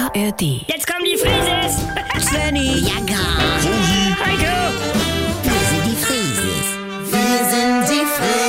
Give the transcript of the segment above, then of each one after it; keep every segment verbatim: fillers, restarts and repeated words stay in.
A R D. Jetzt kommen die Frises! Svenny, Ja, gar. Heiko! Wir sind die Frieses. Wir sind die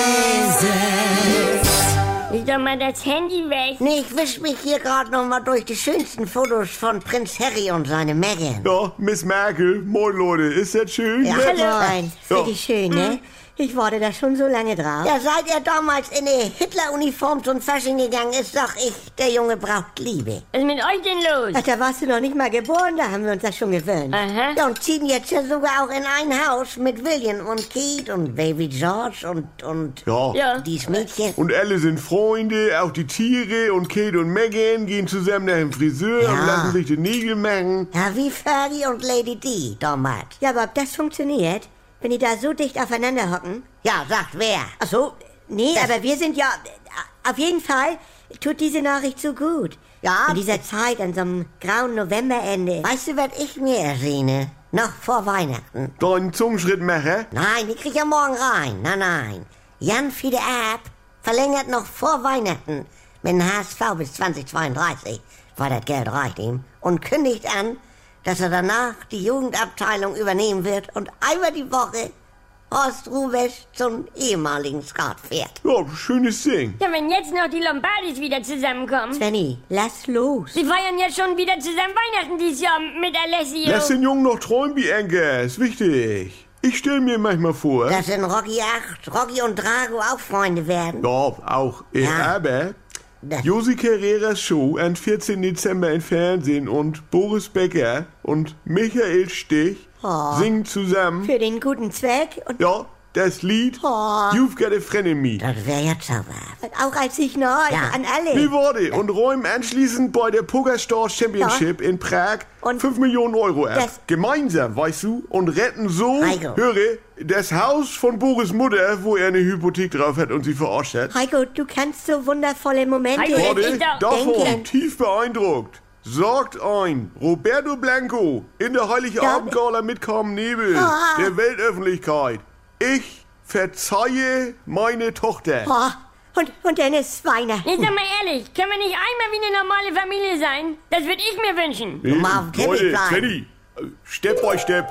Frieses. Leg doch mal das Handy weg. Nee, ich wisch mich hier gerade noch mal durch die schönsten Fotos von Prinz Harry und seine Meghan. Ja, Miss Merkel, moin Leute, ist das schön? Ja, ne? hallo. ist wirklich schön, ne? Ich warte da schon so lange drauf. Ja, seit er damals in eine Hitler-Uniform zum Fasching gegangen ist, sag ich, der Junge braucht Liebe. Was ist mit euch denn los? Ach, da warst du noch nicht mal geboren, da haben wir uns das schon gewöhnt. Aha. Ja, und ziehen jetzt ja sogar auch in ein Haus mit William und Kate und Baby George und, und Ja. Ja. dies Mädchen. Und alle sind Freunde, auch die Tiere, und Kate und Meghan gehen zusammen nach dem Friseur Ja. und lassen sich die Nägel machen. Ja, wie Fergie und Lady Di damals. Ja, aber ob das funktioniert, wenn die da so dicht aufeinander hocken? Ja, sagt wer? Ach so, nee, Das- aber wir sind ja... Auf jeden Fall tut diese Nachricht so gut. Ja. In dieser Zeit, an so einem grauen Novemberende. Weißt du, was ich mir ersehne? Noch vor Weihnachten. Deinen Zungenschrittmacher? Nein, die krieg ich ja morgen rein. Nein, nein. Jan Fiede Erb verlängert noch vor Weihnachten mit dem H S V bis zweitausendzweiunddreißig, weil das Geld reicht ihm, und kündigt an, dass er danach die Jugendabteilung übernehmen wird und einmal die Woche Horst Rubesch zum ehemaligen Skat fährt. Ja, schönes Ding. Ja, wenn jetzt noch die Lombardis wieder zusammenkommen. Svenny, lass los. Sie feiern ja schon wieder zusammen Weihnachten dieses Jahr mit Alessio. Lass den Jungen noch träumen, wie Enker, ist wichtig. Ich stell mir manchmal vor. Dass in Rocky acht Rocky und Drago auch Freunde werden. Ja, auch. Äh, Ja. Aber Das- Josi Carreras Show am vierzehnten Dezember im Fernsehen und Boris Becker und Michael Stich Oh. singen zusammen. Für den guten Zweck und Ja, das Lied Oh. You've Got a Friend in Me. Das wäre ja zauberhaft. auch als Signal Ja. an alle. Nee, warte. Und räumen anschließend bei der PokerStars Championship in Prag Und fünf Millionen Euro ab. das- Gemeinsam, weißt du? Und retten so, Heiko. höre, das Haus von Boris Mutter, wo er eine Hypothek drauf hat und sie verarscht hat. Heiko, du kannst so wundervolle Momente... Heiko, Warte, Ich da- davon denke- tief beeindruckt. Sorgt ein, Roberto Blanco in der Heiligabendgala mit Carmen Nebel, Ah. der Weltöffentlichkeit. Ich verzeihe meine Tochter. Oh, und, und Dennis Weihnachten. Ich sag mal ehrlich, können wir nicht einmal wie eine normale Familie sein? Das würde ich mir wünschen. Nee, mal auf dem Teppich Leute, bleiben. Svenny, äh, Step by Step.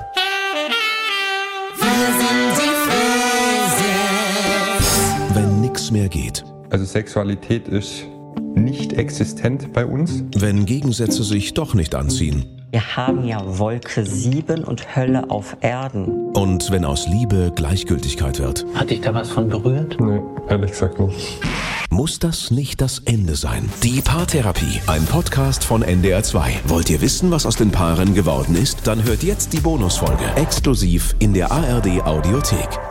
Wenn nix mehr geht. Also Sexualität ist nicht existent bei uns. Wenn Gegensätze sich doch nicht anziehen. Wir haben ja Wolke sieben und Hölle auf Erden. Und wenn aus Liebe Gleichgültigkeit wird. Hat dich da was von berührt? Nee, ehrlich gesagt nicht. Muss das nicht das Ende sein? Die Paartherapie, ein Podcast von N D R zwei. Wollt ihr wissen, was aus den Paaren geworden ist? Dann hört jetzt die Bonusfolge exklusiv in der A R D Audiothek.